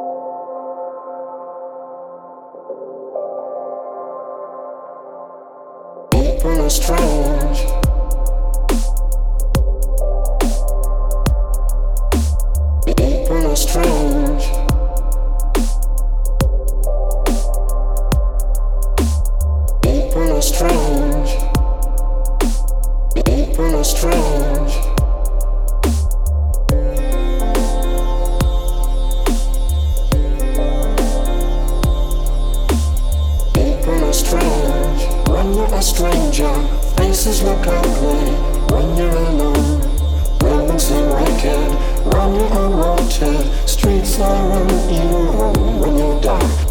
People are strange. People are strange. People are strange. People are strange. People are strange. When you're a stranger, faces look ugly. When you're alone, women seem wicked. When you're unwanted, streets are on you. When you're dark,